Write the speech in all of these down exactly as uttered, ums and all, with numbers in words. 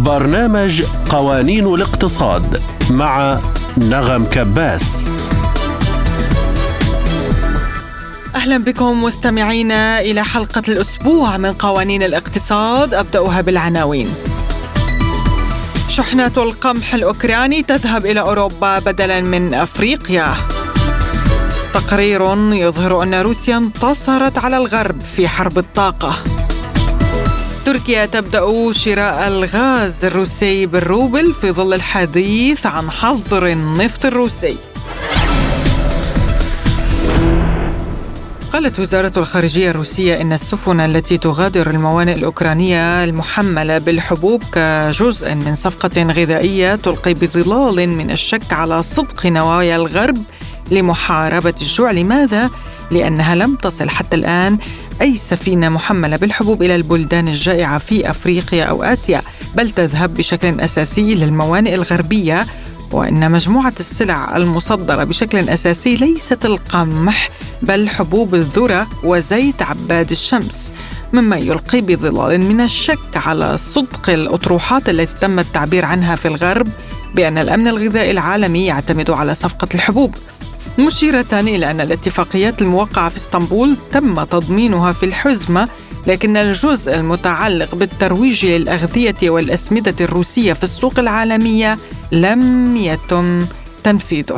برنامج قوانين الاقتصاد مع نغم كباس. أهلا بكم مستمعينا إلى حلقة الأسبوع من قوانين الاقتصاد. أبدأها بالعناوين. شحنات القمح الأوكراني تذهب إلى أوروبا بدلا من أفريقيا. تقرير يظهر أن روسيا انتصرت على الغرب في حرب الطاقة. تركيا تبدأ شراء الغاز الروسي بالروبل في ظل الحديث عن حظر النفط الروسي. قالت وزارة الخارجية الروسية إن السفن التي تغادر الموانئ الأوكرانية المحملة بالحبوب كجزء من صفقة غذائية تلقي بظلال من الشك على صدق نوايا الغرب لمحاربة الجوع. لماذا؟ لأنها لم تصل حتى الآن أي سفينة محملة بالحبوب إلى البلدان الجائعة في أفريقيا أو آسيا، بل تذهب بشكل أساسي للموانئ الغربية، وإن مجموعة السلع المصدرة بشكل أساسي ليست القمح بل حبوب الذرة وزيت عباد الشمس، مما يلقي بظلال من الشك على صدق الأطروحات التي تم التعبير عنها في الغرب بأن الأمن الغذائي العالمي يعتمد على صفقة الحبوب، مشيرة إلى أن الاتفاقيات الموقعة في اسطنبول تم تضمينها في الحزمة، لكن الجزء المتعلق بالترويج للأغذية والأسمدة الروسية في السوق العالمية لم يتم تنفيذه.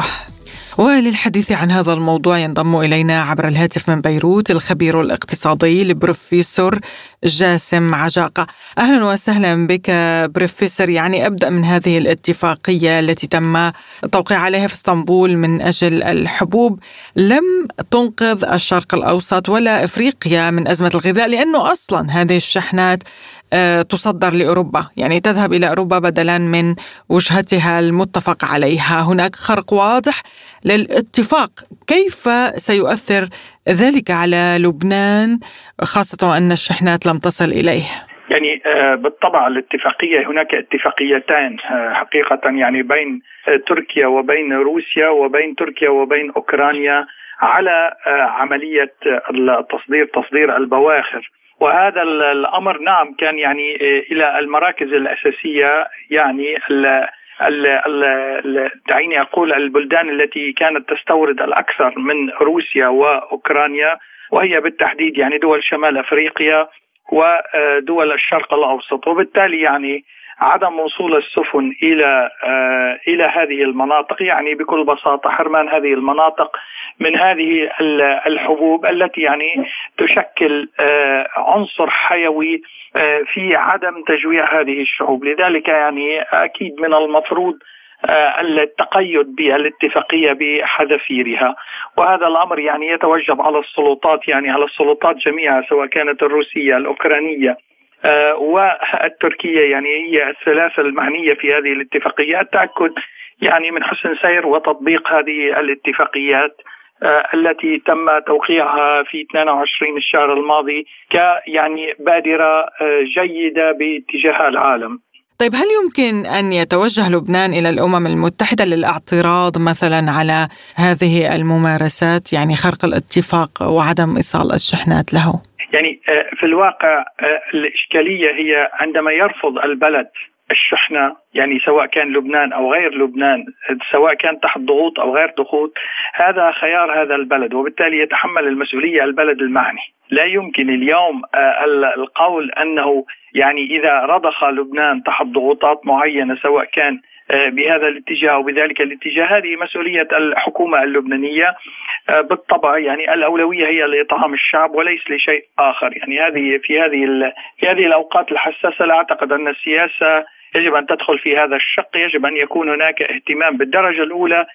وللحديث عن هذا الموضوع ينضم إلينا عبر الهاتف من بيروت الخبير الاقتصادي البروفيسور جاسم عجاقة. أهلا وسهلا بك بروفيسور. يعني أبدأ من هذه الاتفاقية التي تم التوقيع عليها في اسطنبول من أجل الحبوب، لم تنقذ الشرق الأوسط ولا إفريقيا من أزمة الغذاء، لأنه أصلا هذه الشحنات تصدر لأوروبا، يعني تذهب إلى أوروبا بدلا من وجهتها المتفق عليها. هناك خرق واضح للاتفاق. كيف سيؤثر ذلك على لبنان، خاصة أن الشحنات لم تصل إليه؟ يعني بالطبع الاتفاقية، هناك اتفاقيتان حقيقة، يعني بين تركيا وبين روسيا وبين تركيا وبين أوكرانيا على عملية التصدير تصدير البواخر. وهذا الأمر نعم كان يعني إلى المراكز الأساسية، يعني ال ال ال دعيني أقول البلدان التي كانت تستورد الأكثر من روسيا وأوكرانيا، وهي بالتحديد يعني دول شمال أفريقيا ودول الشرق الأوسط. وبالتالي يعني عدم وصول السفن إلى إلى هذه المناطق يعني بكل بساطة حرمان هذه المناطق من هذه الحبوب التي يعني تشكل عنصر حيوي في عدم تجويع هذه الشعوب. لذلك يعني أكيد من المفروض التقيد بالاتفاقية بحذافيرها، وهذا الأمر يعني يتوجب على السلطات، يعني على السلطات جميعها سواء كانت الروسية الأوكرانية والتركية، يعني هي الثلاثة المعنية في هذه الاتفاقية، التأكد يعني من حسن سير وتطبيق هذه الاتفاقيات التي تم توقيعها في اثنين وعشرين الشهر الماضي كيعني بادرة جيدة باتجاه العالم. طيب، هل يمكن أن يتوجه لبنان إلى الأمم المتحدة للاعتراض مثلا على هذه الممارسات، يعني خرق الاتفاق وعدم إيصال الشحنات له؟ يعني في الواقع الإشكالية هي عندما يرفض البلد الشحنة، يعني سواء كان لبنان أو غير لبنان، سواء كان تحت ضغوط أو غير ضغوط، هذا خيار هذا البلد، وبالتالي يتحمل المسؤولية البلد المعني. لا يمكن اليوم القول أنه يعني إذا رضخ لبنان تحت ضغوطات معينة سواء كان بهذا الاتجاه أو بذلك الاتجاه، هذه مسؤولية الحكومة اللبنانية. بالطبع يعني الأولوية هي لإطعام الشعب وليس لشيء آخر. يعني هذه في هذه في هذه الأوقات الحساسة لا أعتقد أن السياسة يجب أن تدخل في هذا الشق. يجب أن يكون هناك اهتمام بالدرجة الأولى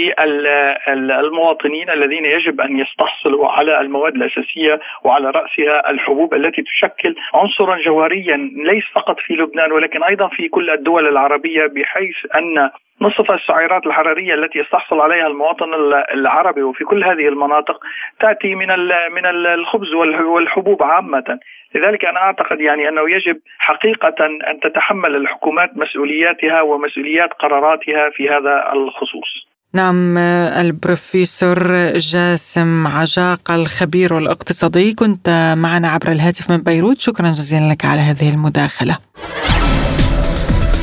للمواطنين الذين يجب أن يستحصلوا على المواد الأساسية وعلى رأسها الحبوب التي تشكل عنصرا جوهريا ليس فقط في لبنان ولكن أيضا في كل الدول العربية، بحيث أن نصف السعرات الحرارية التي يستحصل عليها المواطن العربي وفي كل هذه المناطق تأتي من من الخبز والحبوب عامة. لذلك أنا أعتقد يعني أنه يجب حقيقة أن تتحمل الحكومات مسؤولياتها ومسؤوليات قراراتها في هذا الخصوص. نعم، البروفيسور جاسم عجاقة الخبير الاقتصادي، كنت معنا عبر الهاتف من بيروت. شكرا جزيلا لك على هذه المداخلة.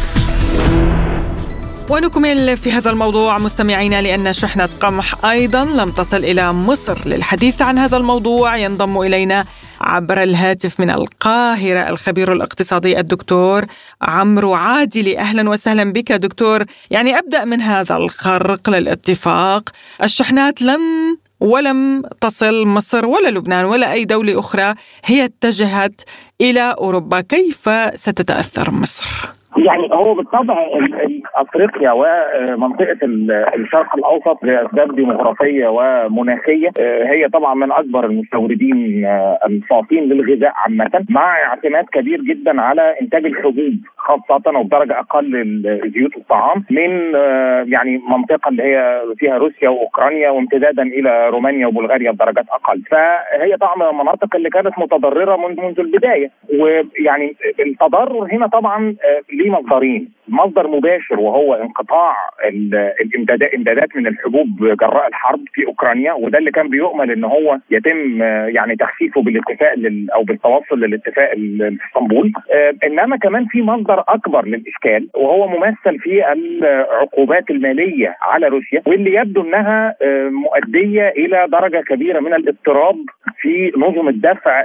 ونكمل في هذا الموضوع مستمعينا، لأن شحنة قمح أيضا لم تصل إلى مصر. للحديث عن هذا الموضوع ينضم إلينا عبر الهاتف من القاهرة الخبير الاقتصادي الدكتور عمرو عادلي. أهلا وسهلا بك دكتور. يعني أبدأ من هذا الخرق للاتفاق، الشحنات لن ولم تصل مصر ولا لبنان ولا أي دولة أخرى، هي اتجهت إلى أوروبا. كيف ستتأثر مصر؟ يعني هو بالطبع افريقيا ومنطقه الشرق الاوسط لاسباب ديموغرافيه ومناخيه هي طبعا من اكبر المستوردين الصافين للغذاء عامه، مع اعتماد كبير جدا على انتاج الحبوب خاصه وبدرجه اقل زيوت الطعام من يعني منطقه اللي هي فيها روسيا واوكرانيا وامتدادا الى رومانيا وبلغاريا بدرجات اقل. فهي طبعا من المناطق اللي كانت متضرره منذ البدايه، ويعني التضرر هنا طبعا ليه مصدرين. مصدر مباشر وهو انقطاع الامدادات من الحبوب جراء الحرب في اوكرانيا، وده اللي كان بيؤمل ان هو يتم يعني تخفيفه بالاتفاق او بالتوصل للاتفاق في اسطنبول. انما كمان في مصدر اكبر للاشكال وهو ممثل في العقوبات الماليه على روسيا، واللي يبدو انها مؤديه الى درجه كبيره من الاضطراب في نظم الدفع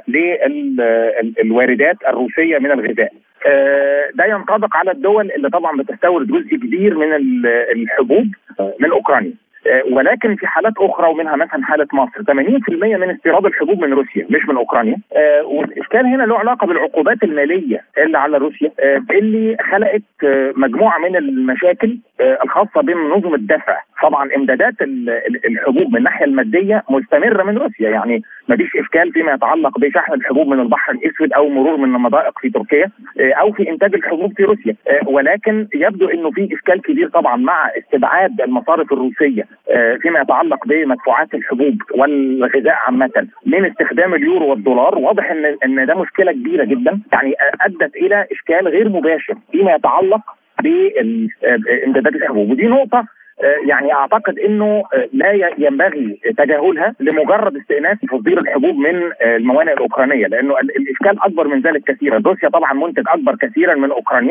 للواردات الروسيه من الغذاء. ده ينطبق على الدول اللي طبعا بتستورد جزء كبير من الحبوب من اوكرانيا، ولكن في حالات اخرى ومنها مثلا حاله مصر ثمانين بالمئة من استيراد الحبوب من روسيا مش من اوكرانيا. والاشكال هنا له علاقه بالعقوبات الماليه اللي على روسيا اللي خلقت مجموعه من المشاكل الخاصه بنظم الدفع. طبعا امدادات الحبوب من الناحيه الماديه مستمره من روسيا، يعني ما فيش اشكال فيما يتعلق بشحن الحبوب من البحر الاسود او مرور من المضائق في تركيا او في انتاج الحبوب في روسيا، ولكن يبدو انه في اشكال كبير طبعا مع استبعاد المصارف الروسيه فيما يتعلق بمدفوعات الحبوب والغذاء عامه من استخدام اليورو والدولار. واضح ان ان ده مشكله كبيره جدا، يعني ادت الى اشكال غير مباشر فيما يتعلق بامدادات الحبوب، ودي نقطه يعني اعتقد انه لا ينبغي تجاهلها لمجرد استئناف تصدير الحبوب من الموانئ الاوكرانيه، لانه الاشكال اكبر من ذلك كثيرا. روسيا طبعا منتج اكبر كثيرا من اوكرانيا،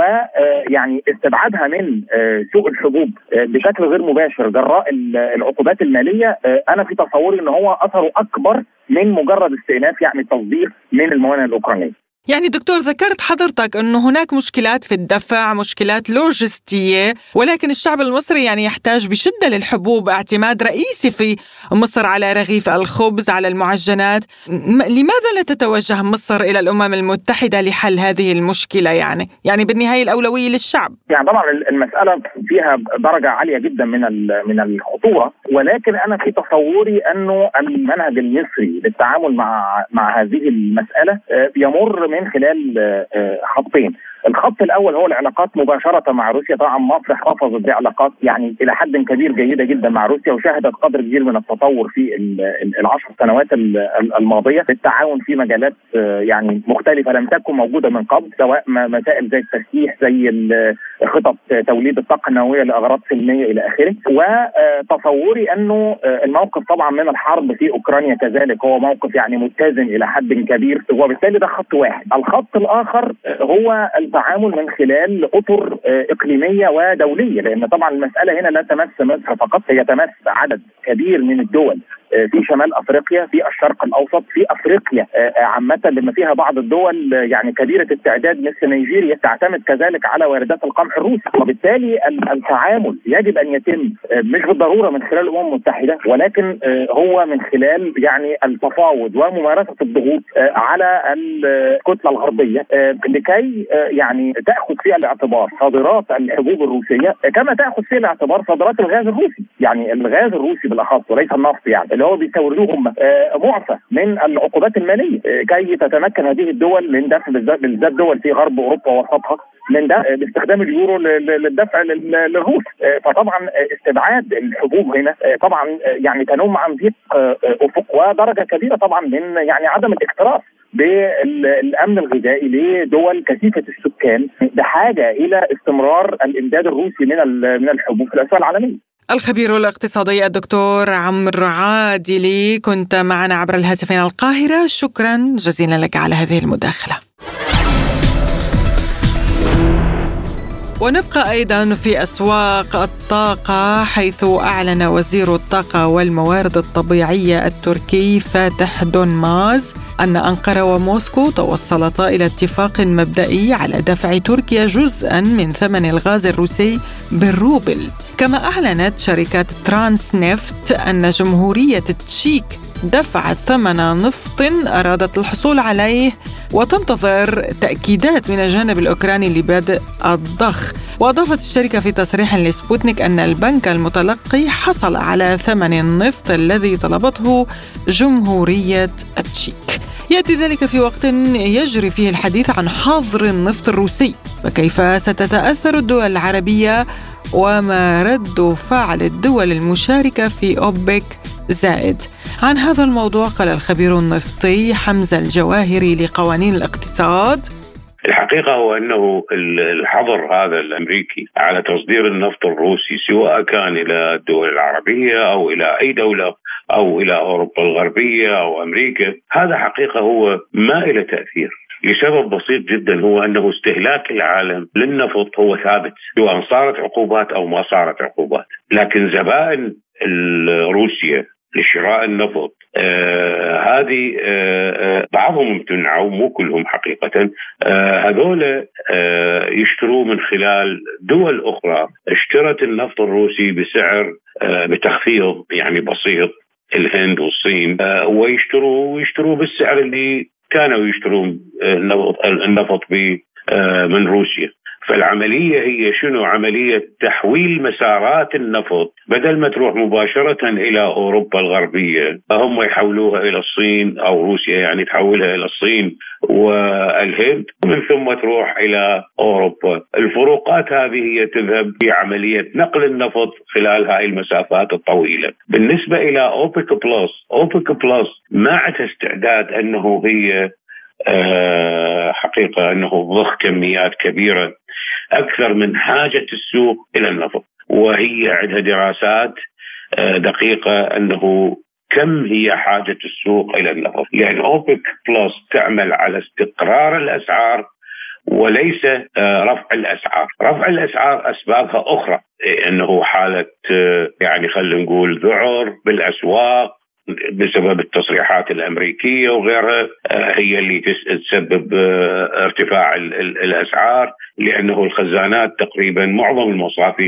ويعني استبعادها من سوق الحبوب بشكل غير مباشر جراء العقوبات الماليه انا في تصوري ان هو اثره اكبر من مجرد استئناف يعني التصدير من الموانئ الاوكرانيه. يعني دكتور ذكرت حضرتك أنه هناك مشكلات في الدفع، مشكلات لوجستية، ولكن الشعب المصري يعني يحتاج بشدة للحبوب، اعتماد رئيسي في مصر على رغيف الخبز، على المعجنات. لماذا لا تتوجه مصر إلى الأمم المتحدة لحل هذه المشكلة؟ يعني يعني بالنهاية الأولوية للشعب. يعني طبعا المسألة فيها درجة عالية جدا من من الخطورة، ولكن أنا في تصوري أنه المنهج المصري للتعامل مع مع هذه المسألة يمر من خلال خطين. الخط الاول هو العلاقات مباشره مع روسيا. طبعا مصر حافظت بعلاقات يعني الى حد كبير جيده جدا مع روسيا، وشهدت قدر كبير من التطور في العشر سنوات الماضيه بالتعاون في مجالات يعني مختلفه لم تكن موجوده من قبل، سواء مسائل زي التسليح، زي خطط توليد الطاقه النوويه لاغراض سلميه الى اخره. وتصوري انه الموقف طبعا من الحرب في اوكرانيا كذلك هو موقف يعني متزن الى حد كبير، وبالتالي ده خط واحد. الخط الاخر هو التعامل من خلال اطر اقليميه ودوليه، لان طبعا المساله هنا لا تمس مصر فقط، هي تمس عدد كبير من الدول في شمال افريقيا، في الشرق الاوسط، في افريقيا عامه، لما فيها بعض الدول يعني كبيره التعداد مثل نيجيريا تعتمد كذلك على واردات القمح الروسي. وبالتالي التعامل يجب ان يتم مش بالضروره من خلال الامم المتحده، ولكن هو من خلال يعني التفاوض وممارسه الضغوط على الكتله الغربيه لكي يعني تاخذ في الاعتبار صادرات الحبوب الروسيه كما تاخذ في الاعتبار صادرات الغاز الروسي، يعني الغاز الروسي بالاخص وليس النفط، يعني اللي هو بيستوردوهم معفى من العقوبات الماليه كي تتمكن هذه الدول من دفع بالذات دول في غرب اوروبا ووسطها من ده باستخدام اليورو للدفع للروس. فطبعا استبعاد الحبوب هنا طبعا يعني تنم عن ضيق افق ودرجه كبيره طبعا من يعني عدم الاكتراث بالامن الغذائي لدول كثيفه السكان بحاجه الى استمرار الامداد الروسي من من الحبوب في الاسواق العالميه. الخبير الاقتصادي الدكتور عمرو عادلي كنت معنا عبر الهاتف من القاهرة. شكرا جزيلا لك على هذه المداخلة. ونبقى أيضا في أسواق الطاقة، حيث أعلن وزير الطاقة والموارد الطبيعية التركي فاتح دونماز أن أنقرة وموسكو توصلتا إلى اتفاق مبدئي على دفع تركيا جزءا من ثمن الغاز الروسي بالروبل. كما أعلنت شركة ترانس نفت أن جمهورية التشيك دفعت ثمن نفط أرادت الحصول عليه، وتنتظر تأكيدات من الجانب الأوكراني لبدء الضخ. وأضافت الشركة في تصريح لسبوتنيك أن البنك المتلقي حصل على ثمن النفط الذي طلبته جمهورية التشيك. يأتي ذلك في وقت يجري فيه الحديث عن حظر النفط الروسي، فكيف ستتأثر الدول العربية وما رد فعل الدول المشاركة في أوبك زائد؟ عن هذا الموضوع قال الخبير النفطي حمزة الجواهري لقوانين الاقتصاد: الحقيقة هو أنه الحظر هذا الأمريكي على تصدير النفط الروسي سواء كان إلى الدول العربية أو إلى أي دولة أو إلى أوروبا الغربية أو أمريكا، هذا حقيقة هو ما له تأثير لسبب بسيط جدا، هو أنه استهلاك العالم للنفط هو ثابت سواء صارت عقوبات أو ما صارت عقوبات. لكن زبائن روسيا لشراء النفط آه هذه آه آه بعضهم امتنعوا، مو كلهم حقيقة، آه هذول آه يشتروا من خلال دول أخرى اشترت النفط الروسي بسعر آه بتخفيض يعني بسيط، الهند والصين، آه ويشتروا ويشتروا بالسعر اللي كانوا يشترون النفط النفط به آه من روسيا. فالعملية هي شنو؟ عملية تحويل مسارات النفط، بدل ما تروح مباشرة إلى أوروبا الغربية هم يحولوها إلى الصين، أو روسيا يعني تحولها إلى الصين والهند، ومن ثم تروح إلى أوروبا. الفروقات هذه هي تذهب في عملية نقل النفط خلال هاي المسافات الطويلة. بالنسبة إلى أوبك بلس، أوبك بلس ما عندها استعداد أنه هي أه حقيقة أنه ضخ كميات كبيرة أكثر من حاجة السوق إلى النفط، وهي عندها دراسات أه دقيقة أنه كم هي حاجة السوق إلى النفط، لأن أوبك بلس تعمل على استقرار الأسعار وليس أه رفع الأسعار. رفع الأسعار أسبابها أخرى، أنه حالة أه يعني خلينا نقول ذعر بالأسواق بسبب التصريحات الأمريكية وغيرها، هي اللي تسبب ارتفاع الأسعار، لأنه الخزانات تقريبا معظم المصافي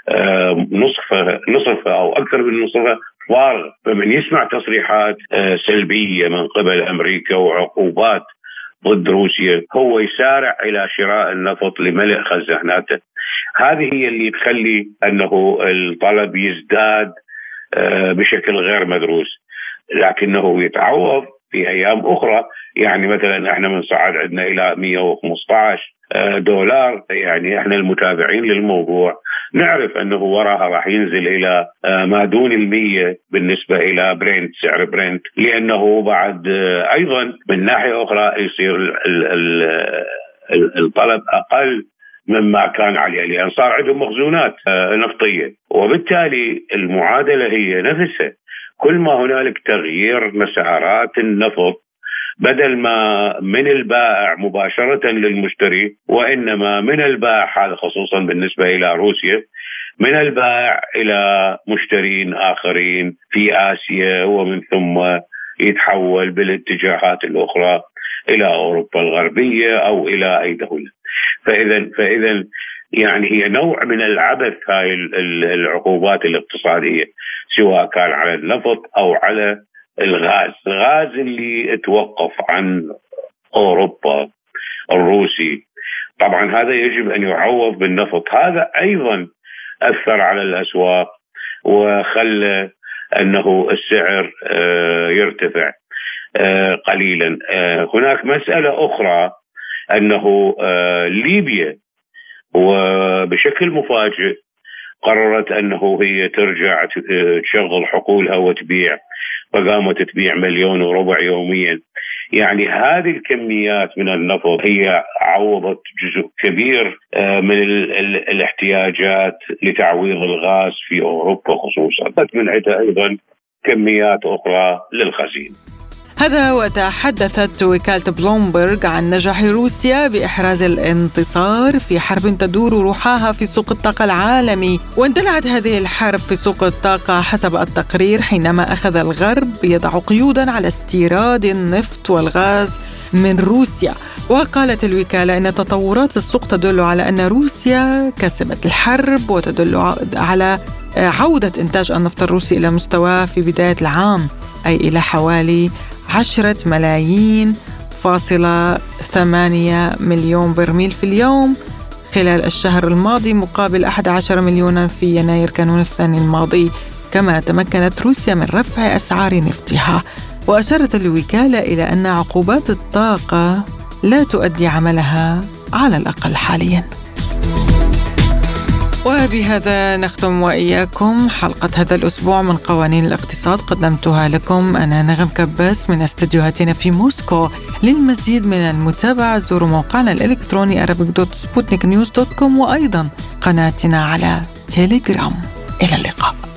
نصفها نصفها أو أكثر من نصفها فارغ. فمن يسمع تصريحات سلبية من قبل أمريكا وعقوبات ضد روسيا هو يسارع إلى شراء النفط لملء خزاناته. هذه هي اللي تخلي أنه الطلب يزداد بشكل غير مدروس، لكنه يتعوض في أيام أخرى. يعني مثلا احنا من صعد عندنا إلى مئة وخمسة عشر دولار، يعني احنا المتابعين للموضوع نعرف أنه وراها راح ينزل إلى ما دون المية بالنسبة إلى برنت، سعر برنت، لأنه بعد أيضا من ناحية أخرى يصير الطلب أقل مما كان عليه، لأن صار عندهم مخزونات نفطية، وبالتالي المعادلة هي نفسها. كل ما هنالك تغيير مسارات النفط، بدل ما من البائع مباشرة للمشتري، وإنما من البائع، هذا خصوصا بالنسبة إلى روسيا، من البائع إلى مشترين آخرين في آسيا، ومن ثم يتحول بالاتجاهات الأخرى إلى أوروبا الغربية أو إلى أي دولة. فإذا فإذا يعني هي نوع من العبث هاي العقوبات الاقتصادية، سواء كان على النفط أو على الغاز. الغاز اللي توقف عن أوروبا الروسي، طبعا هذا يجب أن يعوض بالنفط. هذا أيضا أثر على الأسواق وخلى أنه السعر يرتفع قليلا. هناك مسألة أخرى، أنه ليبيا وبشكل مفاجئ قررت أنه هي ترجع تشغل حقولها وتبيع، فقامت تبيع مليون وربع يوميا. يعني هذه الكميات من النفط هي عوضت جزء كبير من الاحتياجات لتعويض الغاز في أوروبا خصوصا، من عدة أيضا كميات أخرى للخزين. هذا وتحدثت وكالة بلومبرغ عن نجاح روسيا بإحراز الانتصار في حرب تدور روحها في سوق الطاقة العالمي. واندلعت هذه الحرب في سوق الطاقة حسب التقرير حينما أخذ الغرب يضع قيودا على استيراد النفط والغاز من روسيا. وقالت الوكالة أن تطورات السوق تدل على أن روسيا كسبت الحرب وتدل على عودة إنتاج النفط الروسي إلى مستواه في بداية العام، أي إلى حوالي عشرة ملايين فاصلة ثمانية مليون برميل في اليوم خلال الشهر الماضي، مقابل أحد عشر مليونا في يناير كانون الثاني الماضي. كما تمكنت روسيا من رفع أسعار نفطها. وأشارت الوكالة إلى أن عقوبات الطاقة لا تؤدي عملها على الأقل حالياً. وبهذا نختم وإياكم حلقة هذا الأسبوع من قوانين الاقتصاد، قدمتها لكم أنا نغم كباس من استديوهاتنا في موسكو. للمزيد من المتابعة زوروا موقعنا الإلكتروني arabic دوت sputnik news دوت com وأيضا قناتنا على تيليجرام. إلى اللقاء.